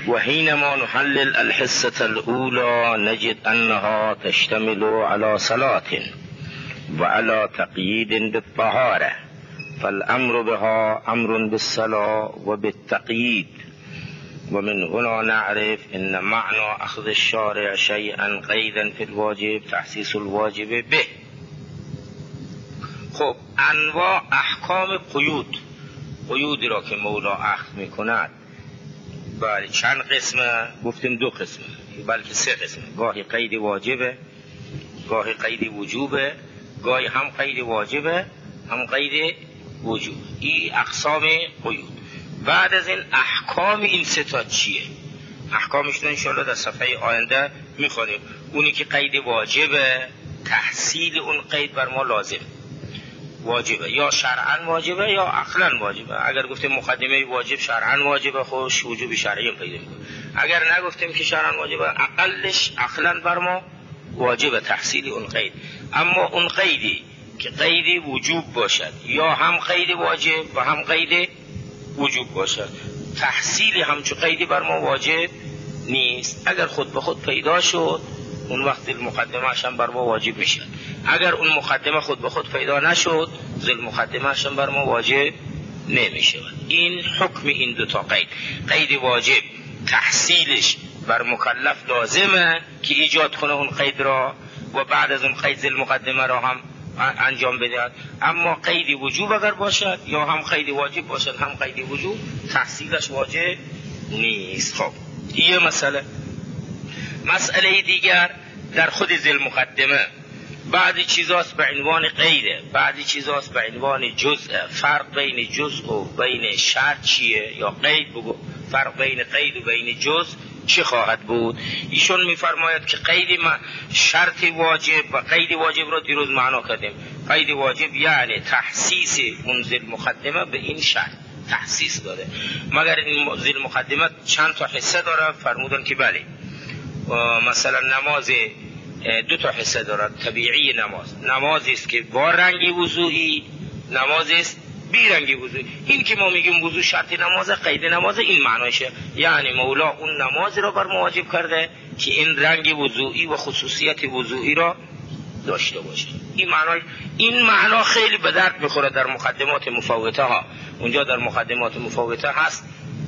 وحينما نحلل الحصة الأولى نجد أنها تشتمل على صلاة وعلى تقييد بالطهارة، فالأمر بها أمر بالصلاة وبالتقييد. ومن هنا نعرف أن معنى أخذ الشارع شيئا قيدا في الواجب تحسيس الواجب به. خب انواع احکام قیودی را که مولا اخذ میکند بله چند قسمه؟ گفتیم دو قسمه بلکه سه قسمه. گاهی قید واجبه، گاهی قید وجوبه، گاهی هم قید واجبه هم قید وجوب. این اقسام قیود. بعد از این احکام این سه تا چیه؟ احکامش رو انشاءالله در صفحه آینده میخونیم. اونی که قید واجبه تحصیل اون قید بر ما لازم واجبه، یا شرعاً واجبه یا عقلاً واجبه. اگر گفتیم مقدمه واجب شرعاً واجبه خوش وجوب شرعی پیدا میکنه. اگر نگفتیم که شرعاً واجبه اقلش عقلاً بر ما واجبه تحصیل اون قید. اما اون قیدی که قید وجوب باشد یا هم قید واجب و هم قید وجوب باشد تحصیل همچون قیدی بر ما واجب نیست. اگر خود به خود پیدا شد اون وقت ذل مقدمه هم بر ما واجب میشه. اگر اون مقدمه خود به خود پیدا نشد ذل مقدمه هم بر ما واجب نمیشه. این حکم این دو تا قید واجب تحصیلش بر مکلف لازمه که ایجاد کنه اون قید را و بعد از اون قید ذل مقدمه را هم انجام بده. اما قید وجوب اگر باشد یا هم قید واجب باشد هم قید وجوب تحصیلش واجب نیست. خب این مسئله دیگر در خود ذل مقدمه بعضی چیزاست به عنوان قیده، بعضی چیزاست به عنوان جزء. فرق بین جزء و بین شرط چیه؟ یا قید بگو فرق بین قید و بین جزء چه خواهد بود؟ ایشون میفرماید که قید شرط واجب و قید واجب را دیروز معنا کردیم. قید واجب یعنی تحسیس اون ذل مقدمه به این شرط تحسیس داره. مگر این ذل مقدمه چند تا حصه داره؟ فرمودن که بله. مثلا نماز دو تا حصه دارد. طبیعی نمازی است که با رنگی وضوئی، نمازی است بی رنگی وضوئی. این که ما میگیم وضو شرط نماز قید نماز این معناشه، یعنی مولا اون نمازی را بر ما واجب کرده که این رنگ وضوئی و خصوصیت وضوئی را داشته باشه. این معنا خیلی به درد میخوره در مقدمات مفوته ها. اونجا در مقدمات مفوته هست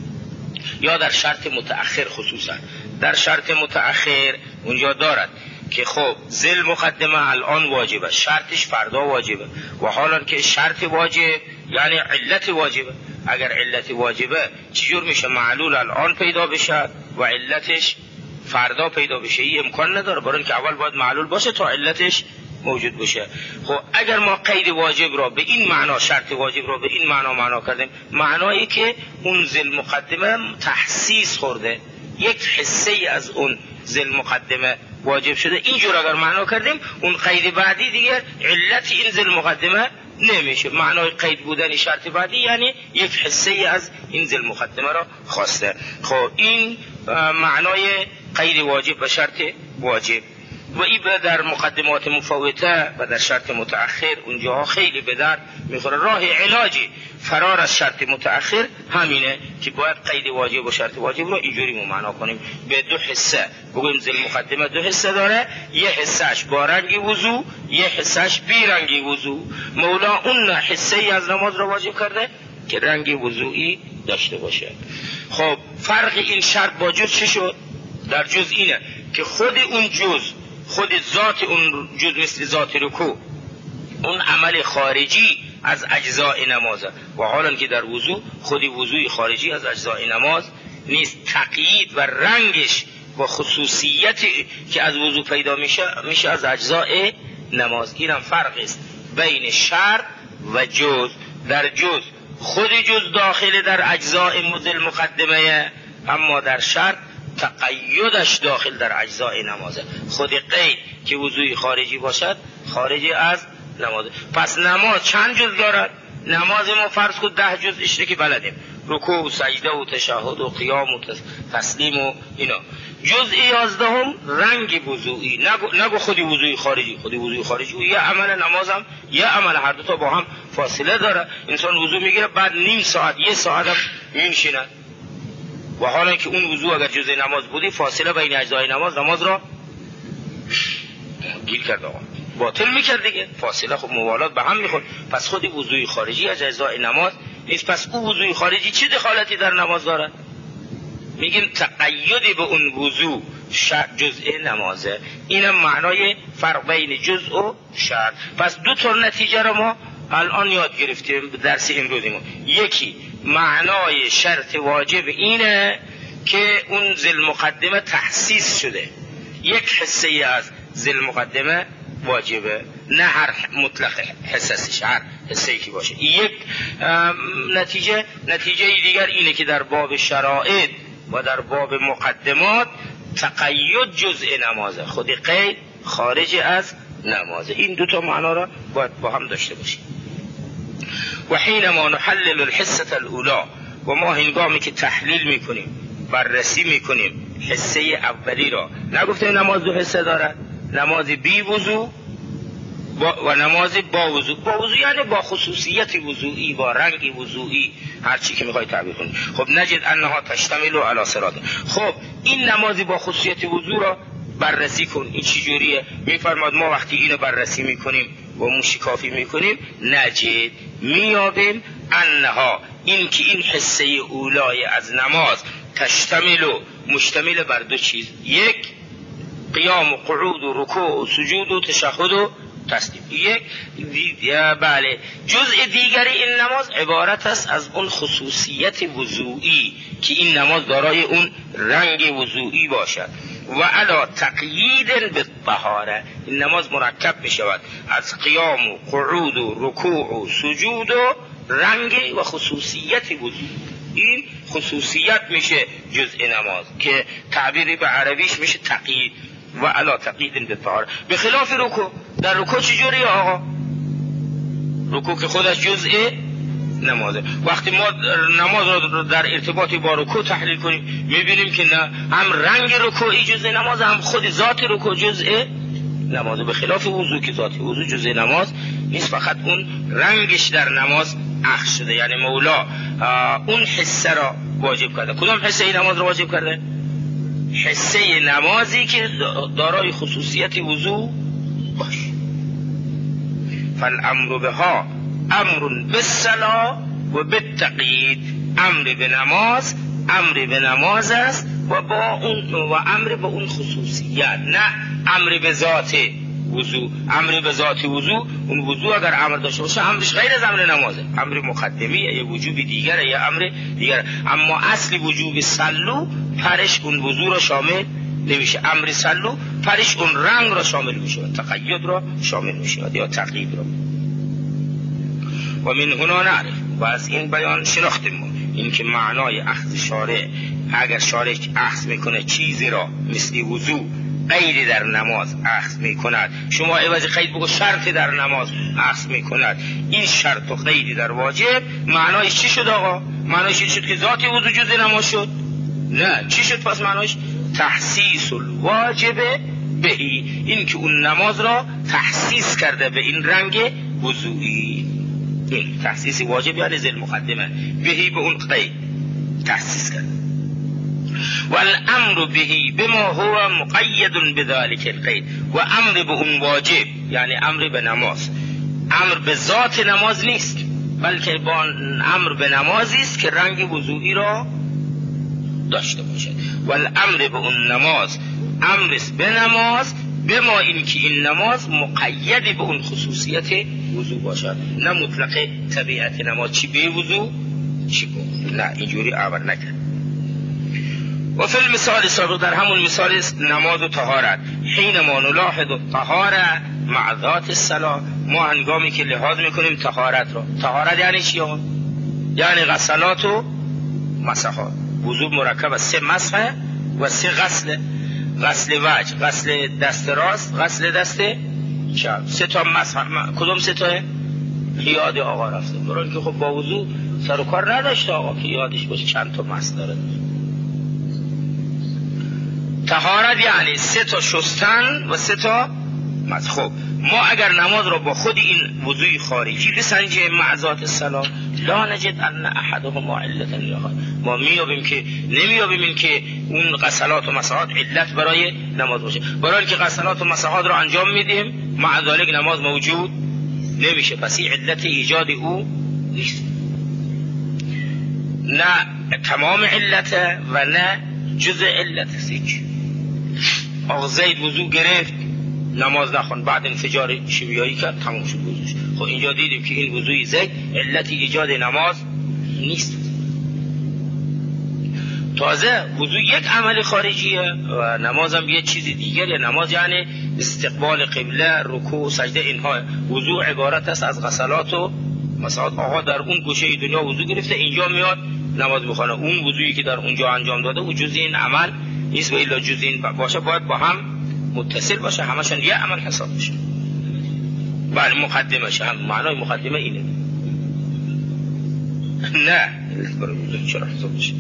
یا در شرط متأخر، خصوصا در شرط متأخر اونجا دارد که خب ذل مقدمه الان واجبه، شرطش فردا واجبه و حالا که شرط واجب یعنی علت واجبه. اگر علت واجبه چجور میشه معلول الان پیدا بشه و علتش فردا پیدا بشه؟ این امکان نداره، برای اینکه اول باید معلول باشه تا علتش موجود بشه. خب اگر ما قید واجب را به این معنا، شرط واجب را به این معنا کردیم، معنایی که اون ذل مقدمه تحسیس خورده، یک حصه از اون ذل مقدمه واجب شده، اینجور اگر معنا کردیم اون قید بعدی دیگر علت این ذل مقدمه نمیشه. معنای قید بودن شرط بعدی یعنی یک حصه از این ذل مقدمه را خواسته. خب این معنای قید واجب و شرط واجب. و این در مقدمات مفوته و در شرط متأخر اونجاها خیلی به درد میخوره. راه علاجی فرار از شرط متأخر همینه که باید قید واجب و شرط واجب رو اینجوری معنا کنیم به دو حصه. بگویم ذل مقدمه دو حصه داره، یه حصهش با رنگی وضو، یه حصهش بی رنگی وضو. مولا اون حصه ای از نماز رو واجب کرده که رنگی وضوئی داشته باشه. خب فرق این شرط با جز چه شد؟ در جز اینه که خود اون جز، خود ذات اون جز مثل ذات رکوع، اون عمل خارجی از اجزاء نمازه و حالا که در وضو خودی وضوی خارجی از اجزاء نماز نیست. تقیید و رنگش و خصوصیتی که از وضو پیدا میشه از اجزاء نماز. اینم فرق است بین شرط و جز. در جز خود جز داخل در اجزاء ذل مقدمه، اما در شرط تقییدش داخل در اجزاء نمازه. خود قید که وضوی خارجی باشد خارجی از نمازه. پس نماز چند جز دارد؟ نماز ما فرض کن 10 جز اشته که بلدیم، رکوع و سجده و تشهد و قیام و تسلیم و اینا. جز 11 رنگ وضوئی، نگو خودی وضوی خارجی. خودی وضوی خارجی و یه عمل نمازم یه عمل، هر دو تا با هم فاصله داره. انسان وضو میگیره بعد نیم ساعت یه ساعت هم میشینه و حالا که اون وضو اگر جزء نماز بودی، فاصله بین اجزای نماز را گیر کرد آقا، باطل میکرد دیگه، فاصله خب موالات به هم میخورد. پس خودی وضوی خارجی از اجزای نماز نیست. پس او وضوی خارجی چه دخالتی در نماز دارد؟ میگیم تقیدی به اون وضو جزء نمازه. اینم معنای فرق بین جزء و شرط. پس دو تا نتیجه رو ما الان یاد گرفتیم درس امروزیمون. یکی معنای شرط واجب اینه که اون ذی المقدمه تخصیص شده، یک حصه از ذی المقدمه واجبه، نه هر مطلق حصصش، هر حصه‌ای که باشه. یک نتیجه دیگر اینه که در باب شرائط و در باب مقدمات تقید جزء نمازه، خود قید خارج از نمازه. این دوتا معنا را باید با هم داشته باشیم. و حینما نحلل الحصه الاولی، و ما هنگامی که تحلیل میکنیم، بررسی میکنیم حصه اولی را، نگفتیم نماز دو حصه دارد، نماز بی وضو و نماز با وضو. با وضو یعنی با خصوصیت وضوئی، با رنگ وضوئی، هر چی که میخوای تعبیر کنی. خب نجد انها تشتمل علی صراط. خب این نماز با خصوصیت وضو را بررسی کن. این چی جوریه؟ میفرماد ما وقتی اینو بررسی میکنیم و موشکافی میکنیم، نجد میابیم انها، این که این حصه اولای از نماز تشتمل و مشتمل بر دو چیز، یک قیام و قعود و رکوع و سجود و تشهد و تسلیم. بله، جزء دیگری این نماز عبارت است از اون خصوصیت وضوئی که این نماز دارای اون رنگ وضوئی باشد. و علا تقیید بالطهاره، این نماز مرکب می شود از قیام و قعود و رکوع و سجود و رنگ و خصوصیت وضوئی. این خصوصیت میشه جزء نماز که تعبیری به عربیش میشه تقیید. و علا تقیید بالطهاره. به خلاف رکوع، در رکوع چجوری آقا؟ رکوع که خودش جزء نمازه. وقتی ما نماز را در ارتباطی با رکوع تحلیل کنیم، میبینیم که نه، هم رنگ رکوعی جزء نماز، هم خود ذات رکوع جزء نمازه. به خلاف وضو که ذات وضو جزء نماز نیست، فقط اون رنگش در نماز اخذ شده. یعنی مولا اون حصه را واجب کرده. کدام حصه ای نماز را واجب کرده؟ حصه نمازی که دارای خصوصیت وضو باشه. فالامر بها امر بالصلاة و بالتقیید، امر به نماز امر به نماز است و با اون و امر به اون خصوصیت، نه امر به ذات وضو. امر به ذات وضو، اون وضو اگر امر داشته باشه امرش غیر از امر نمازه، امر مقدمی یا وجوبی دیگره یا امر دیگره. اما اصل وجوب صلو پرش اون وضو را شامل نمیشه، امر صلو پرش اون رنگ را شامل میشه، تقید را شامل میشه یا تقیید را. و من هنا نعرف، و از این بیان شناختیم ما این که معنای اخذ شارع، اگر شارع اخذ میکنه چیزی را مثل وضو قید در نماز اخذ میکند، شما عوض قید بگو شرط در نماز اخذ میکند، این شرط و قید در واجب معنایش چی شد آقا؟ معنایش این شد که ذات وضو جزء نماز شد؟ نه. چی شد پس معنایش؟ تخصیص الواجب بهی، این که اون نماز را تخصیص کرده به این رنگ وضوئی. این تخصیص واجب یعنی ذی المقدمه، بهی به اون قید تخصیص کرده. والامر بهی بما هو مقید بذلك القید، و امر به اون واجب یعنی امر به نماز، امر به ذات نماز نیست، بلکه با امر به نمازی است که رنگ وضوئی را داشته باشد. والامر به اون نماز امر به نماز، به ما این که این نماز مقید به اون خصوصیت وضو باشد، نه مطلق طبیعت نماز چی به وضو چی به، نه اینجوری امر نکرد. و فی المثال سابق، در همون مثال نماز و طهارت، حین ما نلاحظ الطهاره مع ذات الصلاه، ما هنگامی که لحاظ میکنیم طهارت را. طهارت یعنی چی آقا؟ یعنی غسلات و مسحات. وضو مرکب از 3 مسح و 3 غسل. غسل وجه، غسل دست راست، غسل دست چپ. 3 تا مسح. کدوم 3 تا؟ یاد آقا رفته، برای که خب با وضو سر و کار نداشته آقا که یادش باشه چند تا مسح داره. طهارت یعنی 3 تا شستن و 3 تا مسح. خب ما اگر نماز را با خود این وضوی خارجی بسنجیم مع ذات الصلاه لا نجد ان احدهما علتا لآخر، ما نمیابیم این که اون غسلات و مسحات علت برای نماز باشه، برای اینکه غسلات و مسحات را انجام میدیم مع ذلک نماز موجود نمیشه، پس این علت ایجاد او نیست، نه تمام علت و نه جزء علت. آقا زید وضو گرفت نماز نخوند، بعد انفجار شیمیایی کرد تموم شد وضوش. خب اینجا دیدیم که این وضوی زید علت ایجاد نماز نیست. تازه وضو یک عمل خارجیه و نماز هم یه چیز دیگره. نماز یعنی استقبال قبله، رکوع، سجده، اینها. وضو عبارت است از غسلات و مسحات. آقا در اون گوشه دنیا وضو گرفته، اینجا میاد نماز میخونه، اون وضویی که در اونجا انجام داده او جزء این عمل نیست و الا جزء این باشه، باید با هم متصل باشه، همشون یه عمل حساب میشه. بله مقدمه شه، هم معنای مقدمه اینه. نه چرا حساب میشه؟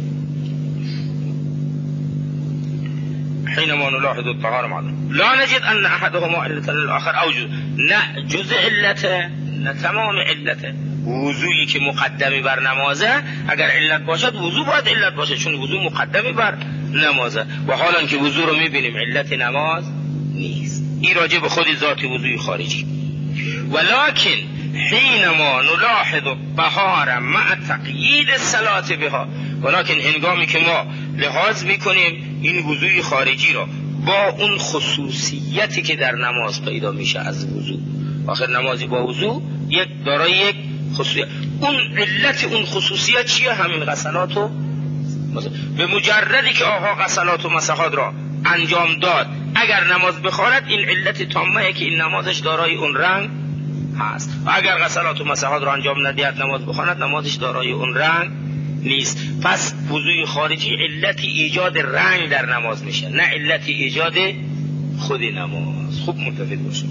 حينما نلاحظ الطهارة معلوم لا نجد أن أحدهما علة للآخر أو جزء، نه جزء علته نه تمام علته. وضویی که مقدمی بر نمازه اگر علت باشد وضو باید علت باشه، چون وضو مقدمی بر نمازه و حالا که وضو رو میبینیم علت نماز نیست. این راجع به خود ذات وضوی خارجی. ولكن حينما نلاحظ الطهارة مع تقیید الصلاة بها، ولكن هنگامی که ما لحاظ میکنیم این وضوی خارجی را با اون خصوصیتی که در نماز پیدا میشه از وضو، آخر نمازی با وضو یک دارای یک خصوصیت، اون علت اون خصوصیت چیه؟ همین غسلات و به مجردی که آقا غسلات و مسحات را انجام داد اگر نماز بخواند این علت تامه که این نمازش دارای اون رنگ هست، و اگر غسلات و مسحات را انجام ندهد نماز بخواند نمازش دارای اون رنگ نیست. پس وضوی خارجی علت ایجاد رنگ در نماز میشه، نه علت ایجاد خود نماز. خوب متفق باشید.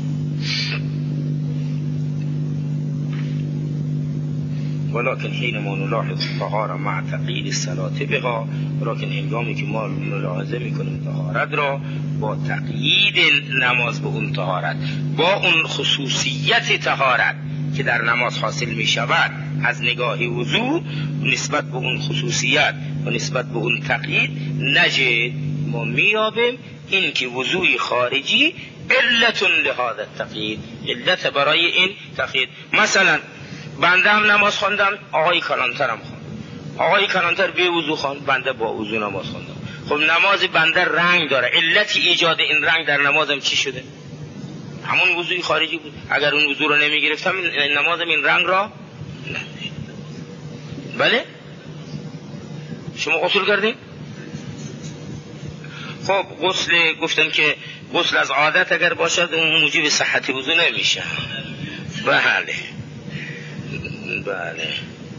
ولكن حينما نلاحظ الطهارة مع تقیید الصلاة بها، ولكن هنگامی که ما ملاحظه میکنیم طهارت را با تقیید نماز به اون طهارت، با اون خصوصیت طهارت که در نماز حاصل می شود از نگاه وضو، نسبت به اون خصوصیت و نسبت به اون تقیید نجد، ما میابیم این که وضوی خارجی علت لهذا التقیید، علت برای این تقیید. مثلا بنده هم نماز خوندم، آقای کلانترم خوند، آقای کلانتر به وضو خوند، بنده با وضو نماز خوندم. خب نماز بنده رنگ داره، علت ایجاد این رنگ در نمازم چی شده؟ همون وضوی خارجی بود. اگر اون وضو رو نمی گرفتم نمازم این رنگ را نداشت. بله شما غسل کردین؟ خب غسل گفتن که غسل از عادت اگر باشد اون موجب صحت وضو نمیشه. بله بله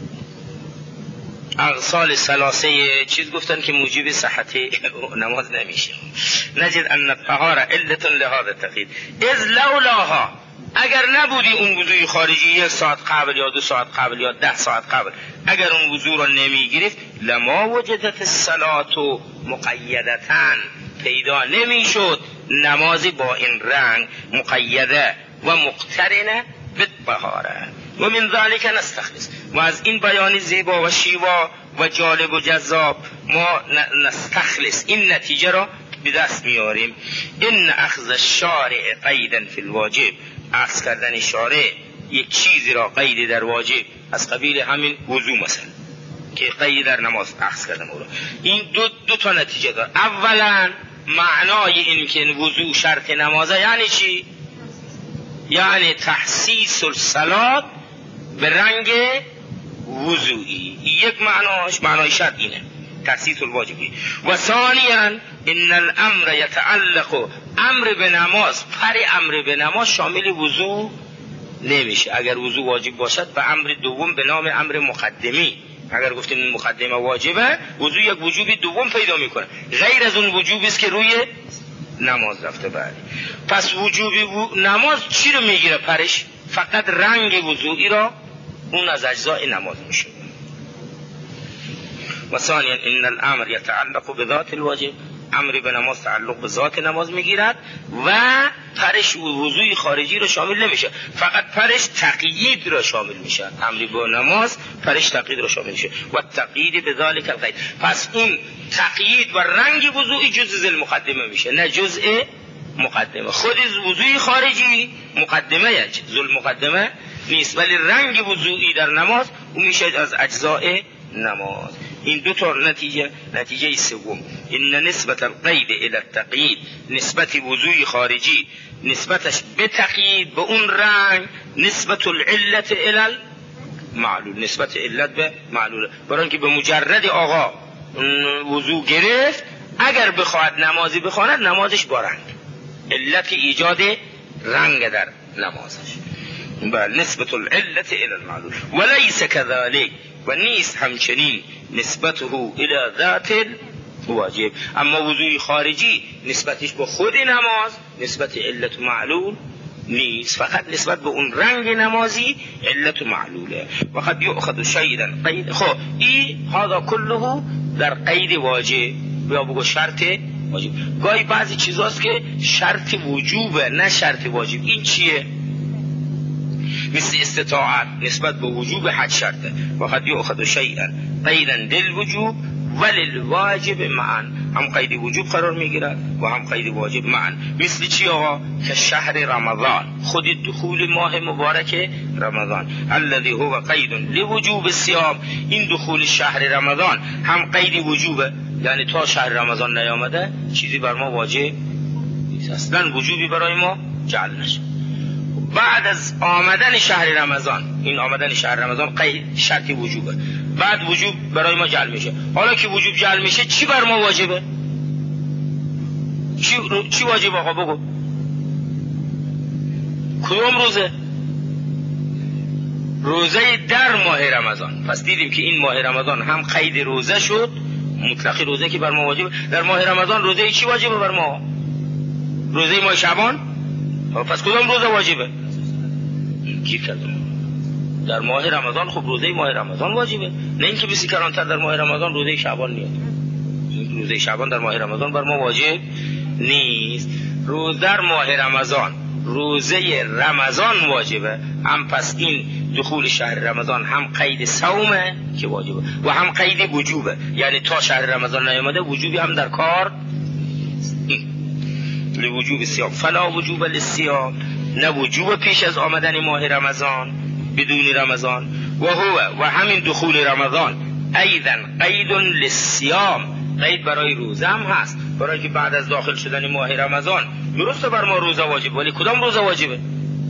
اغسال ثلاثه چیز گفتن که موجب صحت نماز نمیشه. نجد ان الطهارة علت لهذا التقیید اذ لولاها، اگر نبودی اون وضوی خارجی 1 ساعت قبل یا 2 ساعت قبل یا 10 ساعت قبل، اگر اون وضو رو نمی گرفت لما وجدت الصلاة مقیدتن، پیدا نمی شد نمازی با این رنگ مقیده و مقترنه بالطهارة. و من ذلك نستخلص، و از این بیان زیبا و شیوا و جالب و جذاب ما نستخلص این نتیجه را به دست میاریم. ان اخذ الشارع قیدا فی الواجب، اخذ کردن شارع یک چیزی را قید در واجب از قبیل همین وضو مثلا که قید در نماز اخذ کردن او را، این دو تا نتیجه داره. اولا معنای این که وضو شرط نمازه یعنی چی؟ یعنی تحسیس الصلاة به رنگ وضوئی، یک معنای شرط اینه تحسیس الواجبی. و ثانیاً ان الامر یتعلق، امر به نماز، پر امر به نماز شامل وضو نمیشه. اگر وضو واجب باشد به امر دوم به نام امر مقدمی، اگر گفتیم این مقدمه واجبه وضو یک وجوبی دوم پیدا میکنه غیر از اون وجوبی است که روی نماز رفته. بعد پس وجوبی نماز چی رو میگیره پرش؟ فقط رنگ وضوئی را، اون از اجزاء نماز میشه. و ثانیا ان الامر یتعلق بذات الواجب، امر به نماز تعلق به ذات نماز میگیرد و پرش وضوی خارجی رو شامل نمیشه، فقط پرش تقیید رو شامل میشه. امر به نماز پرش تقیید رو شامل میشه و تقیید به ذالک القید. پس اون تقیید و رنگ وضوئی جزء المقدمه میشه، نه جزء مقدمه. خود وضوی خارجی مقدمه جزء المقدمه نیست، ولی رنگ وضوئی در نماز اون میشه از اجزاء نماز. این دو تا نتیجه سوم، ان نسبت القید الى التقیید، نسبت وضوی خارجی نسبتش به تقیید به اون رنگ، نسبت العلت الى المعلول، نسبت علت به معلول. برای اینکه به مجرد آقا وضو گرفت، اگر بخواهد نمازی بخواند نمازش با رنگ، علت ایجاد رنگ در نمازش، بل نسبت العلت الى المعلول. وليس كذلك، و نیست همچنین نسبته الى ذات الواجب. اما وضوی خارجی نسبتش به خود نماز نسبت علت و معلول نیست، فقط نسبت به اون رنگ نمازی علت و معلوله. و قد یؤخذ شیئا قید، خب این هذا كله در قید واجب یا بگو شرط واجب. گاهی بعضی چیزاست که شرط وجوبه نه شرط واجب. این چیه؟ مثل استطاعت نسبت به وجوب حد شرطه. و قد یؤخذ شیئا قیدا للوجوب وللواجب معا، هم قید وجوب قرار میگیرد و هم قید واجب معا. مثل چی آقا؟ که شهر رمضان، خود دخول ماه مبارک رمضان، الذي هو قید لوجوب الصيام. این دخول شهر رمضان هم قید وجوبه، یعنی تا شهر رمضان نیامده چیزی بر ما واجب نیست، اصلا وجوبی برای ما جعل نشه. بعد از آمدن شهر رمضان، این آمدن شهر رمضان قید شرط وجوبه، بعد وجوب برای ما جعل میشه. حالا که وجوب جعل میشه چی بر ما واجبه؟ چی واجب آقا بگو؟ کدوم روزه؟ روزه در ماه رمضان. پس دیدیم که این ماه رمضان هم قید روزه شد، مطلق روزه که بر ما واجبه. در ماه رمضان روزه چی واجبه بر ما؟ روزه ماه شعبان. پس کدوم روزه واجبه؟ گیر کردم در ماه رمضان. خب روزه ماه رمضان واجبه، نه اینکه بسی کلانتر در ماه رمضان روزه شعبان نیاد. روزه شعبان در ماه رمضان بر ما واجب نیست. روز در ماه رمضان روزه رمضان واجبه، هم پس این دخول شهر رمضان هم قید صومه که واجبه و هم قید وجوبه، یعنی تا شهر رمضان نیامده وجوبی هم در کار لوجوب الصيام. فلا وجوب للصيام، نه وجوب پیش از آمدن ماه رمضان بدون رمضان. و همین دخول رمضان ایضا قید للصيام، قید برای روزه هم هست، برای که بعد از داخل شدن ماه رمضان درسته بر ما روزه واجب، ولی کدام روزه واجبه؟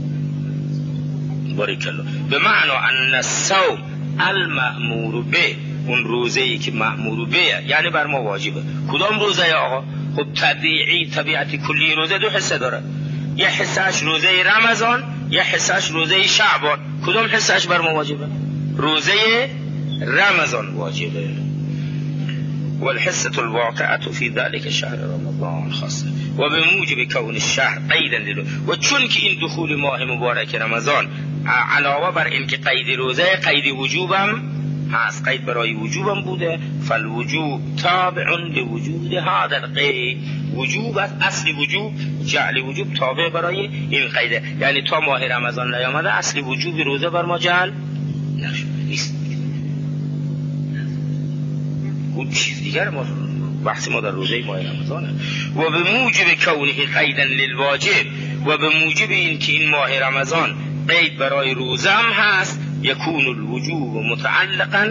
بارک الله. به معنی ان الصوم المأمور به، اون روزه‌ای که مأمور به یعنی بر ما واجبه. کدام روزه یا آقا؟ خب طبیعت کلی روزه دو حصه داره، یه حصهش روزه رمضان، یه حصهش روزه شعبان. کدام حصهش بر ما واجبه؟ روزه رمضان واجبه. والحصة الواقعة في ذلك شهر رمضان خاصه و به موجب کون الشهر قیدا له. و چون که این دخول ماه مبارک رمضان علاوه بر این که قید روزه قید وجوبم هست، قید برای وجوبم بوده، فالوجوب تابع لوجود هذا القید. وجوب اصل وجوب جعل وجوب تابع برای این قیده، یعنی تا ماه رمضان نیامده اصل وجوب روزه بر ما جعل نیست. اون چیز دیگر ما بحث ما در روزه ماه رمضانه. و به موجب کونه قیدا للواجب، و به موجب این که این ماه رمضان قید برای روزه هم هست، یکون الوجوب متعلقا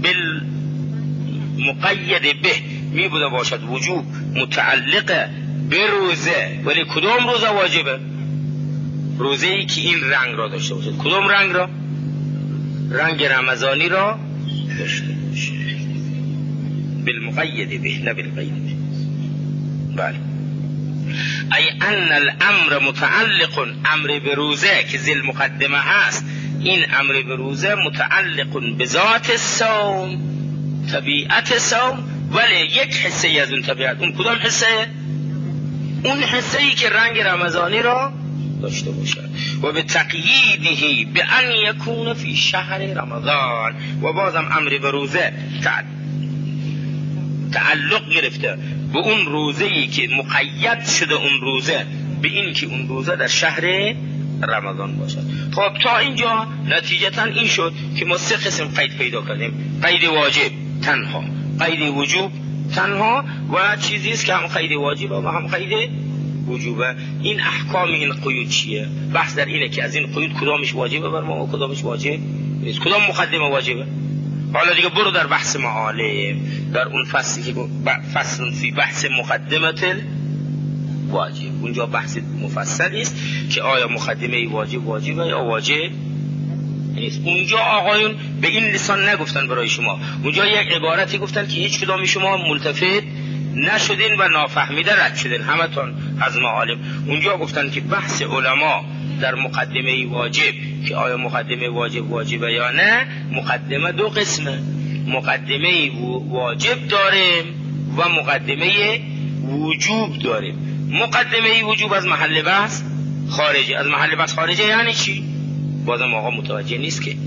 بالمقید به، می بوده باشد وجوب متعلق به روزه، ولی کدام روزه واجبه؟ روزه ای که این رنگ را داشته باشد. کدام رنگ را؟ رنگ رمضانی را داشته باشد، بالمقید به نه بالقید به. بله. ای ان الامر متعلق، امر به روزه که ذی المقدمه هست، این امر به روزه متعلق به ذات الصوم، طبیعت صوم، ولی یک حصه از اون طبیعت. اون کدام حصه؟ اون حصه ای که رنگ رمضانی را داشته باشد. و به تقییده به ان یکون فی شهر رمضان، و بازم امر به روزه تعلق گرفته به اون روزه‌ای که مقید شده اون روزه به این که اون روزه در شهر رمضان باشد. خب تا اینجا نتیجتا این شد که ما سه قسم قید پیدا کردیم: قید واجب تنها، قید وجوب تنها و چیزی است که هم قید واجب و هم قید وجوبه. این احکام این قیود چیه؟ بحث در اینه که از این قیود کدامش واجبه بر ما و کدامش واجب نیست، کدام مقدمه واجبه. حالا دیگه برو در بحث معالم، در اون فصلی که فصل فی بحث مقدمت واجب، اونجا بحث مفصلی است که آیا مقدمه واجبه یا واجب نیست. اونجا آقایون به این لسان نگفتن برای شما، اونجا یک عبارتی گفتن که هیچ کدام شما ملتفت نشدین و نافهمیده رد شدین همتون از معالم. اونجا گفتن که بحث علما در مقدمه واجب که آیا مقدمه واجبه یا نه، مقدمه دو قسمه: مقدمه واجب داریم و مقدمه وجوب داریم. مقدمه وجوب از محل بحث خارجه. از محل بحث خارجه یعنی چی؟ بازم آقا متوجه نیست که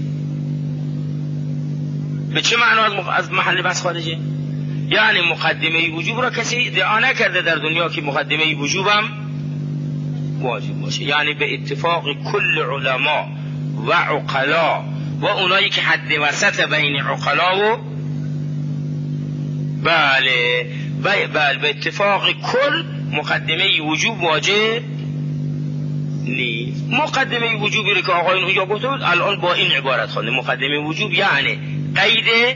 به چه معنا از محل بحث خارجه. یعنی مقدمه وجوب را کسی ادعا نکرده در دنیا که مقدمه وجوبم واجب باشه، یعنی به اتفاق کل علما و عقلا و اونایی که حد وسط بین عقلا و بله به اتفاق کل مقدمه وجوب واجب نیست. مقدمه وجوبی رو که آقایون اونجا گفته بود الان با این عبارت خوانده: مقدمه وجوب یعنی قید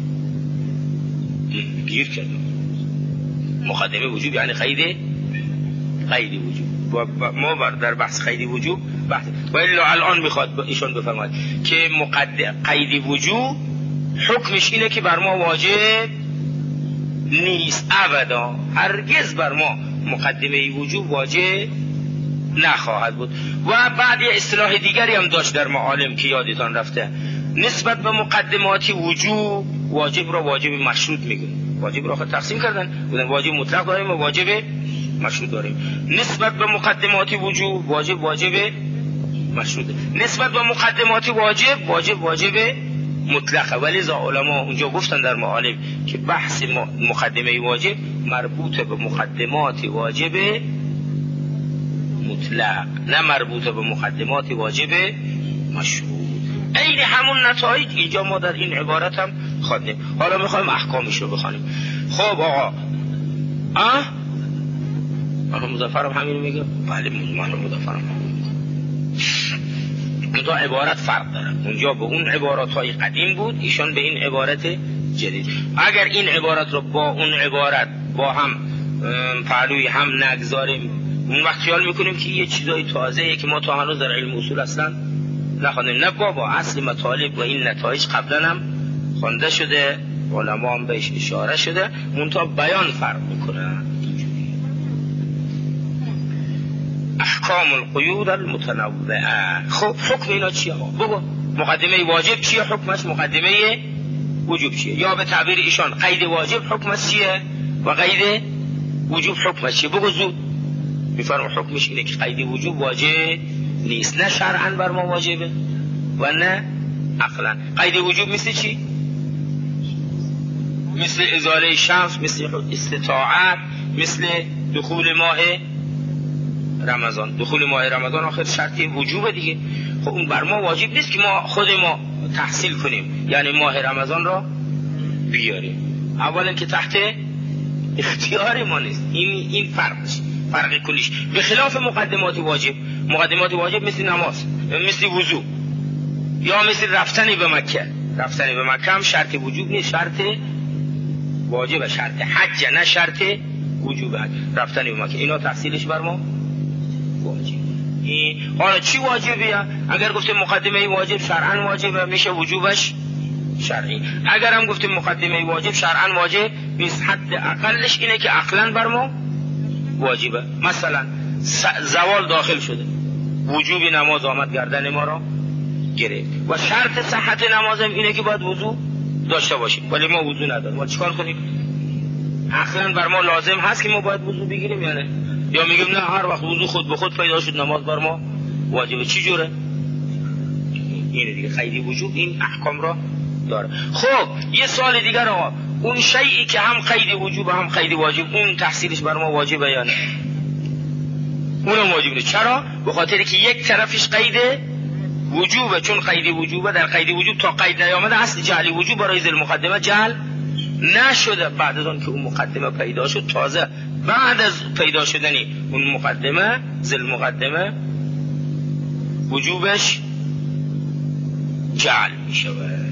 گیر کرده. مقدمه وجوب یعنی قید وجوب. ما در بحث قید وجوب بحث ولی الان میخواد ایشون بفرماید که قید وجوب حکمش اینه که بر ما واجب نیست ابدا، هرگز بر ما مقدمه وجوب واجب نخواهد بود. و بعد یه اصطلاح دیگری هم داشت در معالم که یادتان رفته، نسبت به مقدمات وجوب واجب را واجب مشروط میگن. واجب را تقسیم کردن بودن واجب مطلق داریم و واجب مشروط داریم. نسبت به مقدمات وجوب واجب مشروط، نسبت به مقدمات واجب مطلقه. ولی علما اونجا گفتن در معالم که بحث مقدمه واجب مربوط به مقدمات واجب مطلق، نه مربوط به مقدمات واجب مشروط. این همون نتایج اینجا ما در این عبارت هم خواندیم. حالا میخوایم احکامش رو بخوانیم. خب آقا مظفرم همین میگه؟ بله مظفرم دو عبارت فرق داره. اونجا به اون عبارات های قدیم بود، ایشان به این عبارت جدید. اگر این عبارت رو با اون عبارت با هم پهلوی هم نگذاریم اون وقت خیال میکنیم که یه چیزای تازه‌ایه که ما تا هنوز در علم اصول اصلا نخوندیم. نه بابا، اصل مطالب و این نتایج قبلا هم خوانده شده، علما هم بهش اشاره شده، منتها بیان فرق میکنه. احکام القیود المتنوعه. خب حکم اینا چیه؟ بابا مقدمه واجب چیه؟ حکمش مقدمه وجوب چیه؟ یا به تعبیر ایشان قید واجب حکمش چیه و قید وجوب حکمش چیه؟ بگو زود. میفرم حکمش اینه که قید وجوب واجب نیست، نه شرعاً بر ما واجبه و نه عقلاً. قید وجوب مثل چی؟ مثل ازاله شمس، مثل استطاعت، مثل دخول ماه رمضان. دخول ماه رمضان آخر شرطی وجوبه دیگه. خب اون بر ما واجب نیست که ما خود ما تحصیل کنیم، یعنی ماه رمضان را بیاریم. اولا که تحت اختیار ما نیست. این فرق کلیش به خلاف مقدمات واجب. مقدمات واجب مثل نماز، مثل وضو، یا مثل رفتن به مکه. رفتن به مکه هم شرط وجوب نیست، شرط واجب، شرط حج، نه شرط وجوب. رفتن به مکه اینا تحصیلش بر ما واجب. حالا چی واجبیه؟ اگر گفتیم مقدمه واجب شرعاً واجبه، میشه وجوبش شرعی. اگر هم گفتیم مقدمه واجب شرعاً واجب نیست، حد اقلش اینه که عقلاً بر ما واجبه. مثلا زوال داخل شده، وجوب نماز آمد گردن ما را گرفت و شرط صحت نمازم اینه که باید وضو داشته باشیم، ولی ما وضو نداریم. ما چیکار کنیم؟ عقلاً بر ما لازم هست که ما باید وضو بگیریم یا نه؟ یا میگیم نه هر وقت وضو خود به خود پیدا شد نماز بر ما واجبه؟ چی جوره؟ اینه دیگه قید وجوب این احکام را داره. خب یه سوال دیگر آقا، اون شیئی که هم قید وجوب هم قید واجب، اون تحصیلش بر ما واجبه یا نه؟ اونم واجب نیست. چرا؟ به خاطر که یک طرفش قید وجوبه، چون قید وجوبه، در قید وجوب تا قید نیامده اصل جعل وجوب برای ذل مقدمه جعل نشده. بعد از اون که اون مقدمه پیدا شد، تازه بعد از پیدا شدنی اون مقدمه ذل مقدمه وجوبش جعل می شود.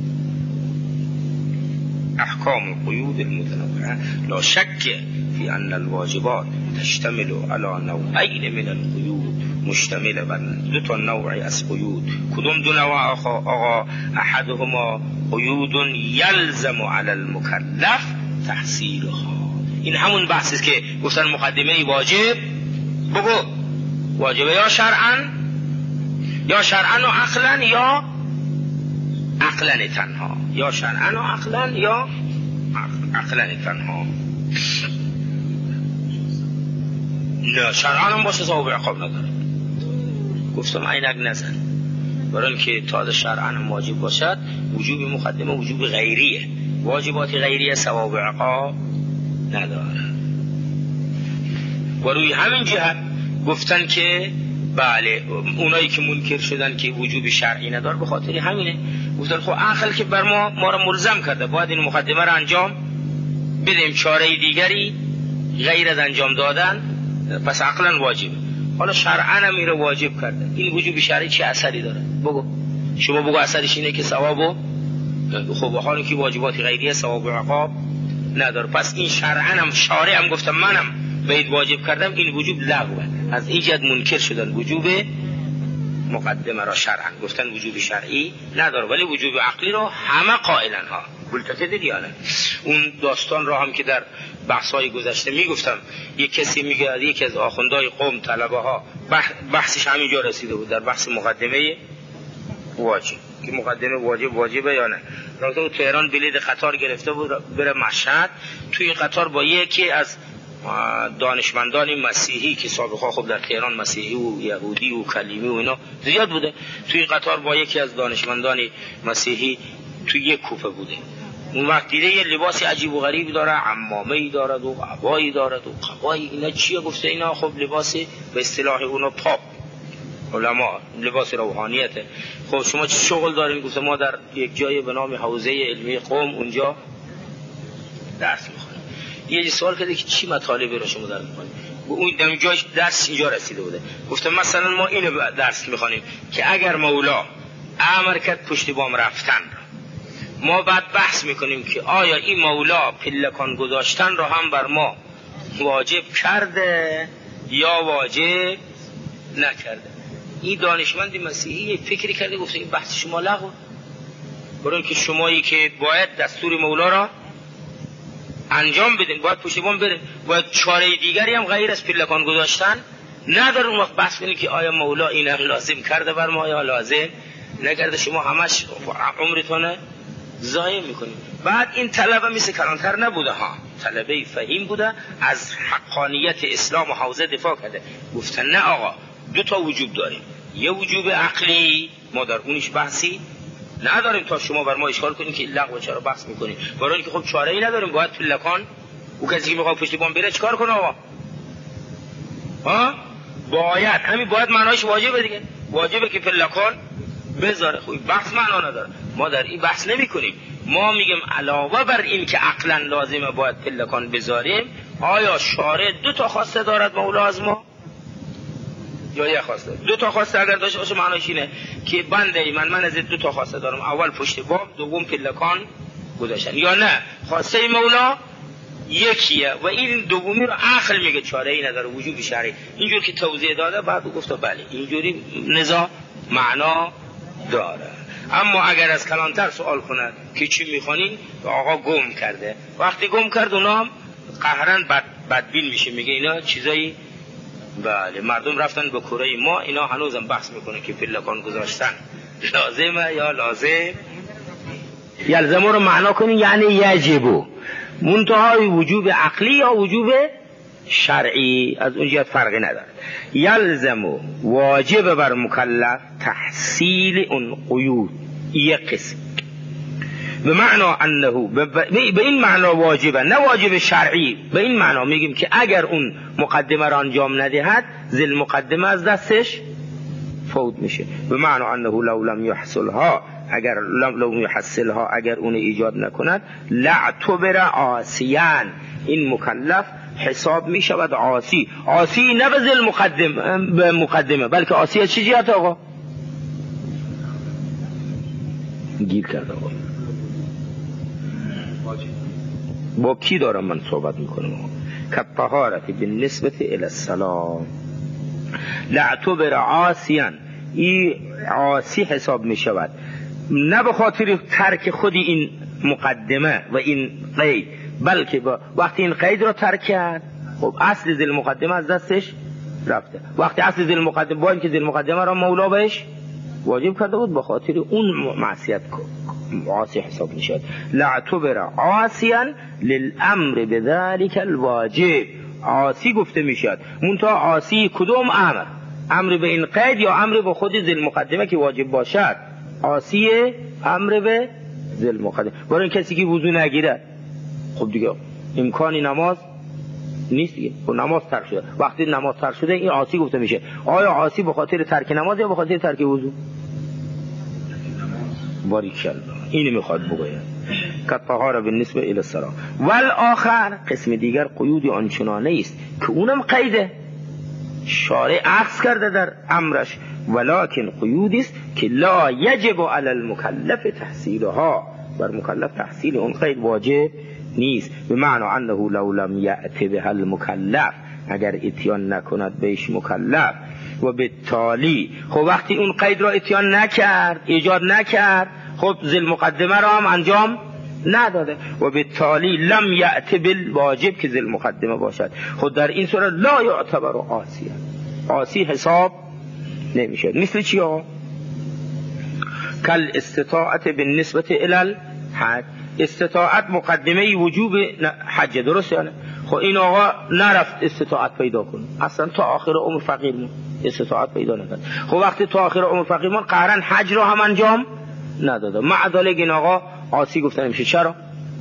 احکام القیود المتنوعه لا شک فی ان الواجبات تشتمل على نوعین من القیود مشتمل بر دو تا نوعی از قیود. کدوم دو نوع آقا؟ احدهما قیود یلزم علی المکلف تحصیلها. این همون بحثی است که گفتن مقدمه واجب، بگو واجبه یا شرعا و عقلا یا عقلا تنها، یا شرعا و عقلا یا عقلا تنها. نه شرعا هم باشه ثواب عقاب نداره. گفتم عینک نزن، برای اینکه تازه شرعا هم واجب باشد وجوب مقدمه وجوب غیریه، واجبات غیریه ثواب عقاب نداره. و روی همین جهت گفتن که بله اونایی که منکر شدن که وجوب شرعی نداره به خاطر همینه. گفتن خب عقل که بر ما را ملزم کرده باید این مقدمه را انجام بدیم، چاره دیگری غیر از انجام دادن پس عقلا واجبه. حالا شرعا هم این رو واجب کرده، این وجوب شرعی چه اثری داره؟ بگو شما بگو اثرش اینه که ثوابو خب حالا که واجبات غیریه ثواب و عقاب نداره، پس این شرعا هم شارع هم گفتم منم باید واجب کردم، این وجوب لغوه. از این جد منکر شدن وجوب مقدمه را شرعا، گفتن وجوب شرعی نداره ولی وجوب عقلی را همه قائلن ها. بلتته دیانه. اون داستان را هم که در بحث‌های گذشته میگفتم، یک کسی میگه یکی از آخوندهای قوم طلبه ها بحثش همینجا رسیده بود در بحث مقدمه واجب که مقدمه واجبه یا نه. رفته بود تهران بلیط قطار گرفته بود بره مشهد، توی قطار با یکی از دانشمندان مسیحی که سابقا خب در تهران مسیحی و یهودی و کلیمی و اینا زیاد بوده، توی قطار با یکی از دانشمندان مسیحی توی یک کوپه بوده. اون وقت دیده یه لباسی عجیب و غریب داره، عمامه‌ای دارد و عبایی دارد و قبایی. اینا چیه؟ گفته اینا خب لباسی به اصطلاح اونا پاپ علما، لباس روحانیته. خب شما چه شغل دارین؟ گفته ما در یک جای به نام حوزه علمی قم اونجا درس میخونیم. یه سوال کرده که چی مطالبی رو شما درس میخونید؟ اون دم جایش درس اینجا رسیده بوده. گفته مثلا ما اینو درس میخونیم که اگر مولا امر کرد پشت بام رفتن، ما بعد بحث میکنیم که آیا این مولا پلکان گذاشتن رو هم بر ما واجب کرده یا واجب نکرده. این دانشمند مسیحی فکری کرده گفته این بحث شما لغو، برای اینکه شمایی که باید دستور مولا را انجام بدین، باید پشت بام برین، باید چاره دیگری هم غیر از پلکان گذاشتن نداره. اون وقت بحث کنید که آیا مولا این هم لازم کرده بر ما یا لازم نکرده. شما همش عمرتونه ضایع میکنید. بعد این طلبه مثل کلانتر نبوده ها، طلبه فهیم بوده، از حقانیت اسلام و حوزه دفاع کرده. گفتن نه آقا دو تا وجوب داریم، یه وجوب عقلی ما در اونش بحثی نداریم تا شما بر ما اشکال کنید که لغو چرا بحث میکنید، برای اینکه خب چاره ای نداریم. باید پلکان او کسی که میخواد پشت بام بره چیکار کنه آقا؟ ها باید همین باید معناش واجبه دیگه، واجبه که پلکان بذاره. خب بحث معنا نداره، ما در این بحث نمی کنیم. ما میگیم علاوه بر این که عقلا لازمه باید پلکان بذاریم، آیا شارع دو تا خواسته دارد مولا از ما یا یک خواسته؟ دو تا خواسته اگر داشته باشه معناش اینه که بنده من از دو تا خواسته دارم، اول پشت بام، دوم پلکان گذاشتن، یا نه خواسته مولا یکیه و این دومی رو عقل میگه چاره ای نداره وجوب شرعی. اینجور که توضیح داده بعد گفته بله اینجوری نزاع معنا داره. اما اگر از کلانتر سوال کند که چی میخوانین، آقا گم کرده. وقتی گم کرد اونا هم قهرن بدبین میشه، میگه اینا چیزایی بله مردم رفتن به کره ما، اینا هنوزم بحث میکنه که پلکان گذاشتن لازمه یا لازم. یلزمو رو معنا کنین یعنی یجبو، منتهای وجوب عقلی یا وجوب شرعی از اون جهت فرقی نداره. یلزمو واجب بر مکلف تحصیل اون قیود، یک قسم به معنا انه به این معنا واجبه، نه واجب شرعی. به این معنا میگیم که اگر اون مقدمه را انجام ندهد ذل مقدمه از دستش فوت میشه. به معنا انه لو لم يحصلها، اگر لو يحصلها، اگر اون ایجاد نکند، لعتبر عاصیان، این مکلف حساب می شود عاصی. عاصی نه به ذل مقدمه، بلکه عاصی از چه جهت آقا؟ گیر کرده آقا. با کی دارم من صحبت میکنم؟ که طهارت بالنسبه الی السلام لعتبر عاصیان، این عاصی حساب می شود نه به خاطر ترک خودی این مقدمه و این قید، بلکه وقتی این قید را ترک کرد، خب اصل ذل مقدمه از دستش رفته. وقتی اصل ذل مقدمه، با اینکه ذل مقدمه را مولا بهش واجب کرده بود، به خاطر اون معصیت عاصی حساب می شود. لعتبر عاصیا للامر بذلك الواجب، عاصی گفته می شود. منتها عاصی کدوم امر به این قید یا امر به خود ذل مقدمه که واجب باشد؟ عاصی امر به ذل مقدمه. برای کسی که وضو نگیره، خب دیگه امکانی نماز نیست دیگه، خب نماز ترک شده. وقتی نماز ترک شده این عاصی گفته میشه. آیا عاصی به خاطر ترک نماز یا به خاطر ترک وضو؟ باریکالله، اینو میخواد بگوید که طهاره بالنسبه الی الصلاه. والآخر، قسم دیگر قیود آنچنانه است که اونم قیده، شارع عکس کرده در امرش، ولکن قیود است که لا یجب علی المکلف تحصیلها، بر مکلف تحصیل اون قید واجب نیست. به معنی انه لو لم یأت بها المکلف، اگر اتیان نکند بهش مکلف، و بالتالی خب وقتی اون قید را اتیان نکرد، ایجاد نکرد، خب ذل مقدمه را هم انجام نداده، و بالتالی لم یأت بالواجب که ذل مقدمه باشد، خود در این صورت لا یعتبر عاصیا، عاصی حساب نمیشه. مثل چی ها؟ کل استطاعت بالنسبه الی الحج، استطاعت مقدمه وجوب حج، درست یعنی؟ خب این آقا نرفت استطاعت پیدا کنه، اصلا تا آخر عمر فقیر مون استطاعت پیدا نکرد. خب وقتی تا آخر عمر فقیر مون قهرن حج را هم انجام نداده، مع ذلك این آقا عاصی گفتن میشه. چرا؟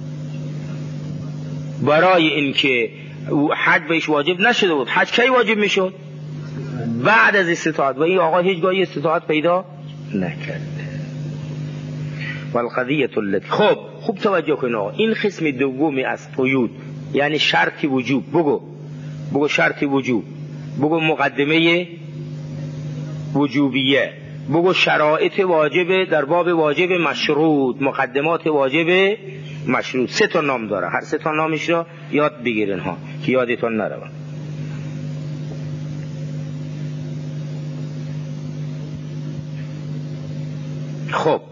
برای اینکه حج بهش واجب نشده بود. حج کی واجب میشد؟ بعد از استطاعت، و این آقا هیچگاهی استطاعت پیدا نکرده. والقضیه التي، خب خوب توجه کن آقا، این قسم دومی از قیود، یعنی شرط وجوب، بگو شرط وجوب، بگو مقدمه وجوبیه، بگو شرایط واجب در باب واجب مشروط، مقدمات واجب مشروط. 3 تا نام داره، هر 3 تا نامش را یاد بگیرین ها که یادتون نره. خب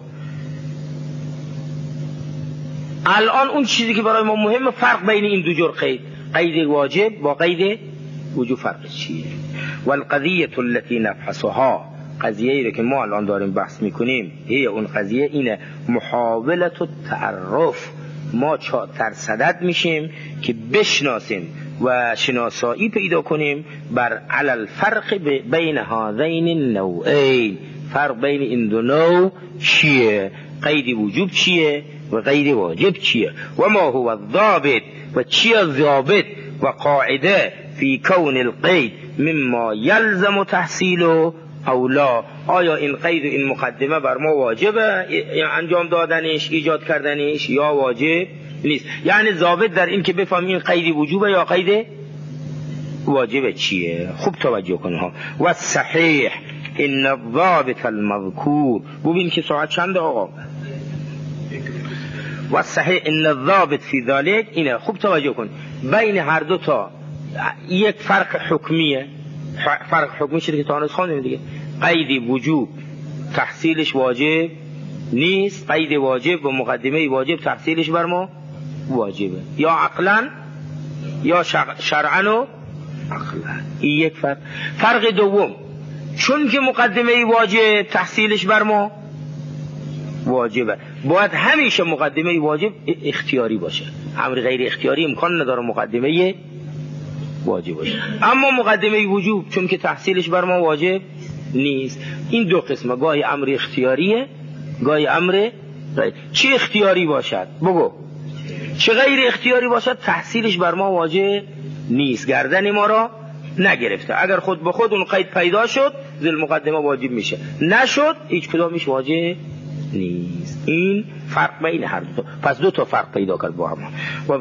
الان اون چیزی که برای ما مهمه، فرق بین این دو جور قید واجب با قید وجوب فرقش چیه؟ والقضیه التي نبحثها، قضیه‌ای رو که ما الان داریم بحث میکنیم، اون قضیه اینه، محاولت التعرف، ما ترصدد میشیم که بشناسیم و شناسایی پیدا کنیم بر علی الفرق بین هذین النوعین، فرق بین این دو نوع چیه، قید وجوب چیه و قید واجب چیه، و ما هو الضابط، و چیه ضابط و قاعده فی کون القید مما یلزم تحصیله او لا، آیا این قید و این مقدمه بر ما واجبه انجام دادنش، ایجاد کردنش، یا واجب نیست. یعنی ضابط در این که بفهم این قید وجوبه یا قید واجبه چیه. خوب توجه کن ها. و صحیح ان الضابط المذکور، ببین که ساعت چنده آقا؟ و صحیح ان الضابط فی ذلک، اینه خوب توجه کن، بین هر دو تا یک فرق حکمیه. فرق حکمی چیزی که تا هنوز خواندیم دیگه، قید وجوب تحصیلش واجب نیست، قید واجب و مقدمه واجب تحصیلش بر ما واجبه، یا عقلا یا شرعا و عقلا. این یک فرق. فرق دوم، چون که مقدمه واجب تحصیلش بر ما واجبه، باید همیشه مقدمه واجب اختیاری باشه، امر غیر اختیاری امکان نداره مقدمه واجب باشه. اما مقدمه وجوب چون که تحصیلش بر ما واجب نیست. این دو قسمه، گاهی امر اختیاریه، گاهی امر چه اختیاری باشد بگو، چه غیر اختیاری باشد تحصیلش بر ما واجب نیست، گردن ما را نگرفته. اگر خود به خود اون قید پیدا شد ذل مقدمه واجب میشه، نشد هیچ کدامش واجب نیست. این فرق بین هر دو. پس دو تا فرق پیدا کرد با هم.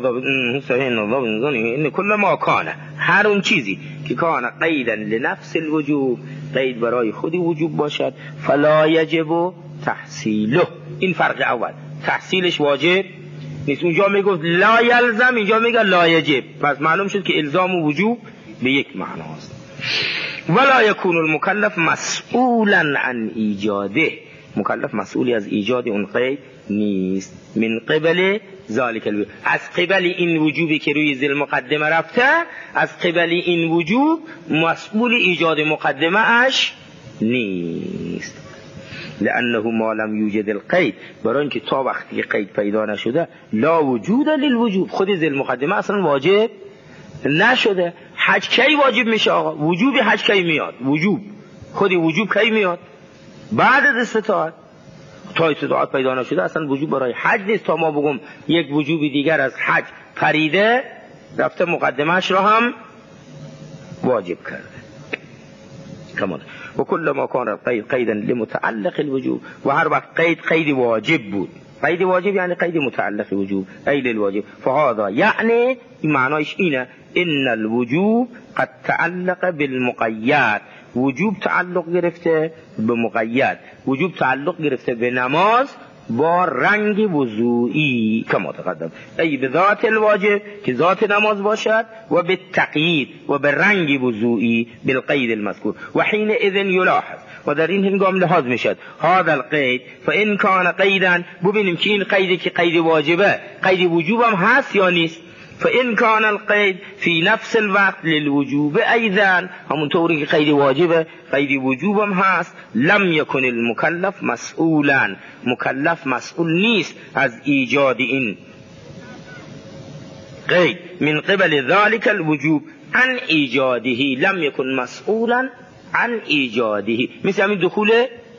این کل ما کانه، هر اون چیزی که کانه قیدا لنفس الوجوب، قید برای خود وجوب باشد، فلا یجب تحصیله. این فرق اول، تحصیلش واجب نیست. اونجا میگفت لا یلزم، اینجا میگه لا یجب. پس معلوم شد که الزام و وجوب به یک معناست. ولا یکون المکلف مسئولا عن ایجاده، مکلف مسئولی از ایجاد اون قید نیست. من قبل ذالک الوجوب، از قبل این وجوبی که روی ذل مقدمه رفته، از قبل این وجوب مسئول ایجاد مقدمه اش نیست. لانه ما لم یوجد القید، برای اینکه تا وقتی قید پیدا نشده لا وجود للوجوب، خود ذل مقدمه اصلا واجب نشده. حج کی واجب میشه آقا؟ وجوب حج کی میاد؟ وجوب خود وجوب کی میاد؟ بعد از استطاعت. تا استطاعت پیدا نشده اصلا وجوب برای حج نیست. تا ما بگم یک وجوب دیگر از حج پریده، رفته مقدمهش را هم واجب کرده. کمان و کل ما کان قیدا لمتعلق الوجوب، و هر وقت قید واجب بود، قید واجب یعنی قید متعلق وجوب، ای للواجب، فهذا یعنی این معنایش اینه ان الوجوب قد تعلق بالمقید، وجوب تعلق گرفته به مقید، وجوب تعلق گرفته به نماز با رنگ وضوئی کما تقدم، ای به ذات الواجب که ذات نماز باشد، و به تقیید و به رنگ وضوئی بالقید المذکور. و حین اذن یلاحظ، و در این هنگام لحاظ میشد هذا القید فان کان قیدا، ببینیم که این قیدی که قید واجبه قید وجوب هم هست یا نیست. فإن كان القيد في نفس الوقت للوجوب أيضا، همون طوری که قید واجبه قید وجوب هم هست، لم يكن المكلف مسئولا، مکلف مسئول نیست از ایجاد این قید من قبل ذلك الوجوب عن ایجاده، لم يكن مسئولا عن ایجاده. مثل همین دخول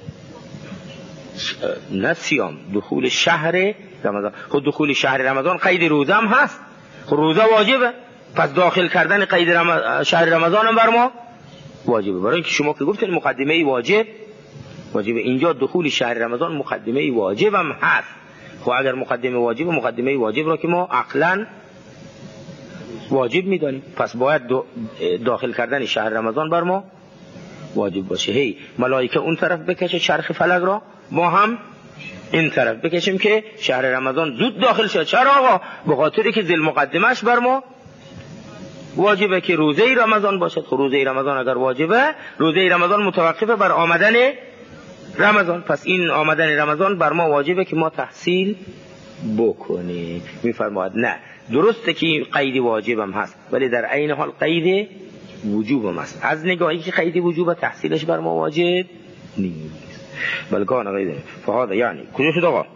نسیام، دخول شهر رمضان. خود دخول شهر رمضان قید روزه هم هست، روزه واجبه، پس داخل کردن قید شهر رمضان هم بر ما واجبه. برای اینکه شما که گفتین مقدمه واجبه، اینجا دخول شهر رمضان مقدمه واجب هم هست. خب اگر مقدمه واجب را که ما عقلا واجب میدانیم، پس باید داخل کردن شهر رمضان بر ما واجب باشه. هی ملائکه اون طرف بکشه چرخ فلک را، ما هم این طرف بکشیم که شهر رمضان زود داخل شد. چرا آقا؟ به خاطری که ذل مقدمهش بر ما واجبه که روزه رمضان باشد. خب روزه رمضان اگر واجبه، روزه رمضان متوقفه بر آمدن رمضان، پس این آمدن رمضان بر ما واجبه که ما تحصیل بکنیم. میفرماید نه، درسته که قید واجب هم هست ولی در عین حال قید وجوب هم هست. از نگاهی که قید وجوب تحصیلش بر ما واجب نیست. بل کان غیر فهذا یعنی کجا شد آقا؟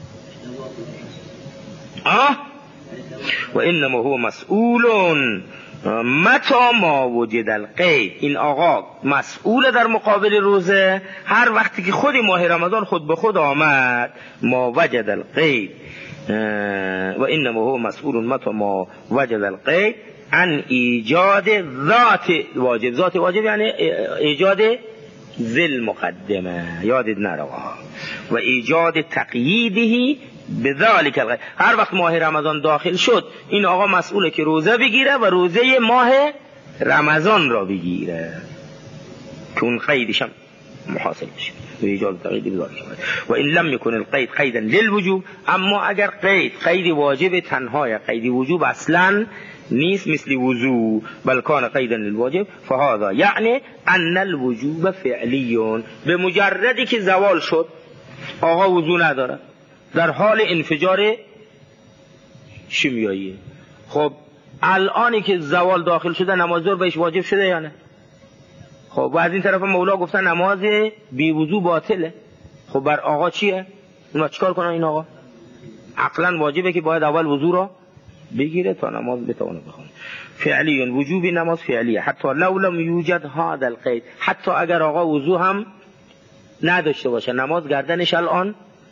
و انما هو مسئول متى ما وجد القید، این آقا مسئول در مقابل روزه هر وقتی که خود ماه رمضان خود به خود آمد، ما وجد القید. و انما هو مسئول متى ما وجد القید عن ایجاد ذات واجب. ذات واجب یعنی ایجاد ذل مقدمه، یادت نره. و ایجاد تقییده بذالک القید، هر وقت ماه رمضان داخل شد این آقا مسئوله که روزه بگیره و روزه ماه رمضان را بگیره که اون قیدش هم محاصل بشه. و ایجاد تقییده بذالک. و این لم یکن القید قیدا للوجوب، اما اگر قید واجب تنها، قید وجوب اصلا نیست مثل وضو، بل کان قیدا للواجب، فهذا یعنی ان الوجوب فعلیون، به مجردی که زوال شد آقا وضو نداره، در حال انفجار شیمیایی. خب الانی که زوال داخل شده نماز ظهر بهش واجب شده یا نه؟ خب و از این طرف مولا گفتن نماز بی وضو باطله. خب بر آقا چیه؟ اون چیکار کنه این آقا؟ عقلا واجبه که باید اول وضو را بگیره تا نماز بتونه بخونه. فعلیون، وجوب نماز فعلیه، حتی لو لم یوجد هذا القید، حتی اگر آقا وضو هم نداشته باشه، نماز گردنش الان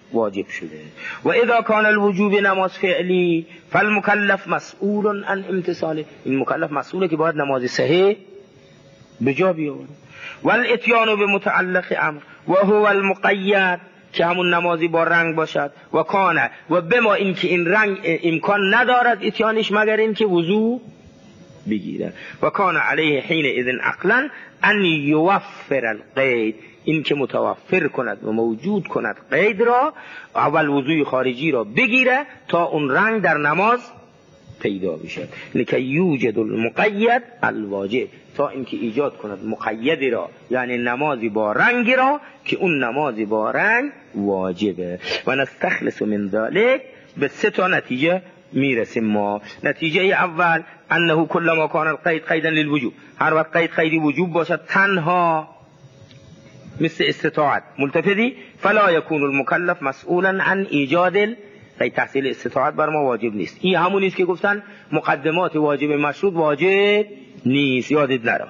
واجب شده. و اذا کان الوجوب نماز فعلی فالمکلف مسئول عن امتثاله، این مکلف مسئوله که باید نماز صحیح به جا بیاره. و الاتیان به متعلق امر و هو المقید، که همون نمازی با رنگ باشد. و کانه و بما اینکه این رنگ امکان ندارد اتیانش مگر اینکه وضو بگیره. و کان علیه حین اذن عقلا ان یوفر القید، این که متوفر کند و موجود کند قید را، اول وضوی خارجی را بگیره تا اون رنگ در نماز پیدا بشد. لکه یوجد المقید الواجب، تا اینکه ایجاد کند مقیدی را، یعنی نمازی با رنگی را که اون نمازی با رنگ واجبه. و نستخلص من ذلك، به 3 نتیجه میرسیم ما. نتیجه اول انه کل ما کان القید قیدا للوجوب، هر وقت قید خیری وجوب باشد تنها مثل استطاعت ملتفتی، فلا یکون المکلف مسئولا عن ایجاد قید. تحصیل استطاعت بر ما واجب نیست. این همون نیست که گفتن مقدمات واجب مشروط واجب نیست، یادت نره.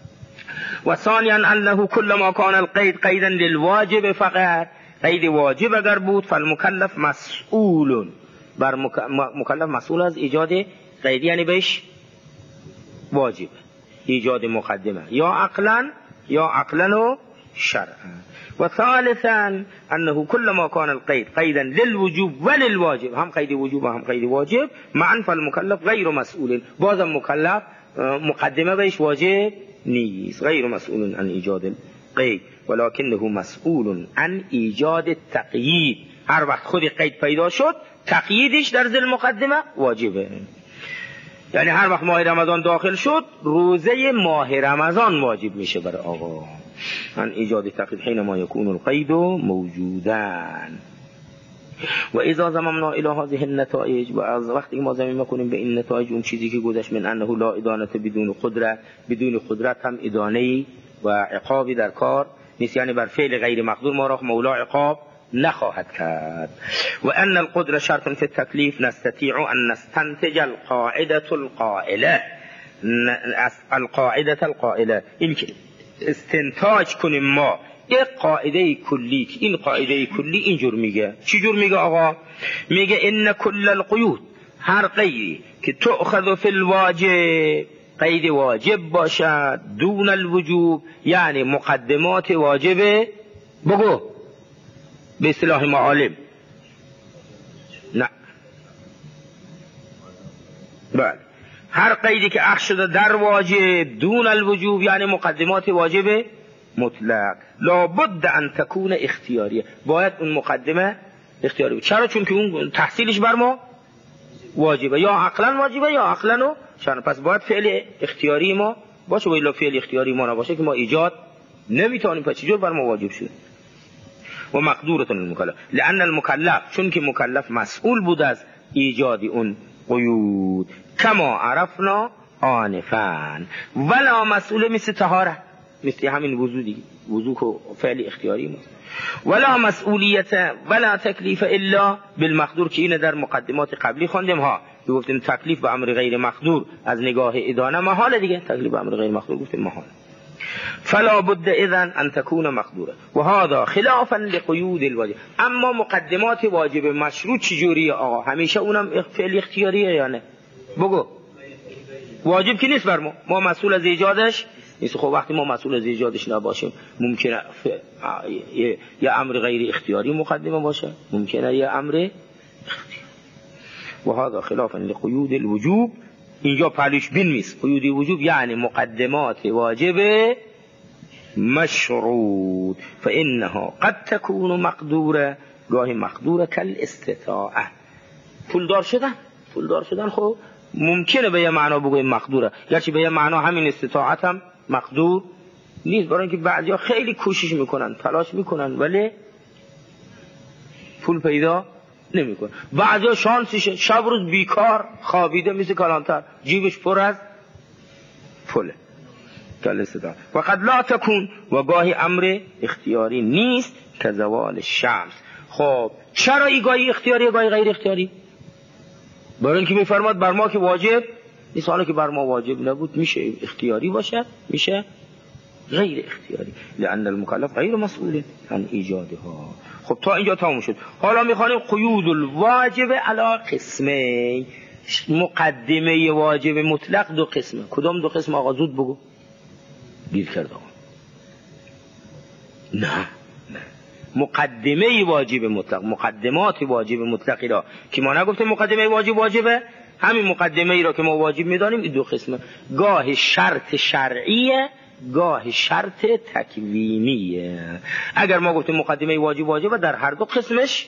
و ثانیا انه کل ما کان القید قیدا للواجب فقط، قید واجب اگر بود فالمکلف مسئول، بر مکلف مسئول از ایجاد قید، یعنی بهش واجب ایجاد مقدمه، یا عقلا و شرعا. و ثالثا انه کل ما کان القید قیدا للوجوب وللواجب، هم قید وجوب و هم قید واجب معا، فالمکلف غیر مسئول، بازم مکلف مقدمه بهش واجب نیست، غیر مسئول عن ایجاد القید ولکنه مسئول عن ایجاد التقیید. هر وقت خود قید پیدا شد تقییدش در ذیل مقدمه واجبه. یعنی هر وقت ماه رمضان داخل شد روزه ماه رمضان واجب میشه برای آقا. عن ایجاد تقیید حینما یکون القید موجودن. و اذا زممنا الى هذه النتائج، و از وقتی ما زمین میکنیم به این نتایج، اون چیزی که گذشت، من انه لا ادانه بدون قدرت، بدون قدرت هم ادانه‌ای و عقابی در کار نیست، یعنی بر فعل غیر مقدور ما را مولا عقاب نخواهد کرد. و ان القدره شرط فی التکلیف نستطيع ان نستنتج القاعده القائله، این که استنتاج کنیم ما یک قاعده کلی، که این قاعده کلی اینجور میگه. چی جور میگه آقا؟ میگه ان کل القیود، هر قیدی که تؤخذ فی الواجب، قید واجب باشد، دون الوجوب یعنی مقدمات واجبه، بگو به اصطلاح معالم، نه بله، هر قیدی که اخذ شده در واجب دون الوجوب یعنی مقدمات واجبه مطلق، لابد ان تکون اختیاریه، باید اون مقدمه اختیاری بود. چرا؟ چون که اون تحصیلش بر ما واجبه، یا عقلا واجبه یا عقلا و شرعا، پس باید فعل اختیاری ما باشه، و الا فعل اختیاری ما نباشه که ما ایجاد نمیتونیم، پس چجور بر ما واجب شد؟ و مقدورة المکلف، لان المکلف، چون که مکلف مسئول بود از ایجاد اون قیود، کما عرفنا آنفا، ولا مسئول مثل طهاره، مثل همین وضو دیگه، وضو که فعل اختیاری ما، ولا مسئولیت ولا تکلیف الا بالمقدور، که اینه در مقدمات قبلی خواندیم ها، که گفتیم تکلیف به امر غیر مقدور از نگاه ادانه محاله دیگه، تکلیف به امر غیر مقدور گفتیم محاله. فلا بد اذن ان تكون مقدوره، و هذا خلافا لقیود الواجب. اما مقدمات واجب مشروط چجوریه آقا؟ همیشه اونم فعل اختیاریه یا نه؟ بگو. واجب که نیست بر ما مسئول از ایجادش نیست. خب وقتی ما مسئول از ایجادش نباشیم ممکنه یه امر غیر اختیاری مقدمه باشه، ممکنه یه امر اختیاری. و هذا خلافا لقیود الوجوب، اینجا پهلوش بین نیست. قیود وجوب یعنی مقدمات واجب مشروط، فانها قد تكون مقدوره، گاهی مقدوره کل استطاعه. پولدار شدن خب ممکنه به یه معنا بگویم مقدوره، گرچه به یه معنا همین استطاعت هم مقدور نیست، برای اینکه بعضیا خیلی کوشش میکنن، تلاش میکنن ولی پول پیدا نمیکنه. بعضیا شانسشه شب روز بیکار خوابیده مثل کلانتر، جیبش پر از پوله. و قد لا تکون، و گاهی امر اختیاری نیست که زوال شمس. خب چرا ای گاهی اختیاری گاهی غیر اختیاری؟ برای اینکه میفرماد بر ما که واجب نیست، حالا که بر ما واجب نبود میشه اختیاری باشه، میشه غیر اختیاری، لأن المکلف غیر مسئول عن ایجادها. خب تا اینجا تموم شد. حالا میخوانیم قیود الواجب علی قسمین. مقدمه واجب مطلق دو قسمه. کدام دو قسم آقا زود بگو؟ گیر کرد آقا. نه مقدمه واجب مطلق، مقدمات واجب مطلقی را که ما نگفتیم مقدمه واجبه، همین مقدمه ای را که ما واجب میدانیم این دو قسمه. گاه شرط شرعیه، گاه شرط تکوینیه. اگر ما گفتیم مقدمه واجبه در هر دو قسمش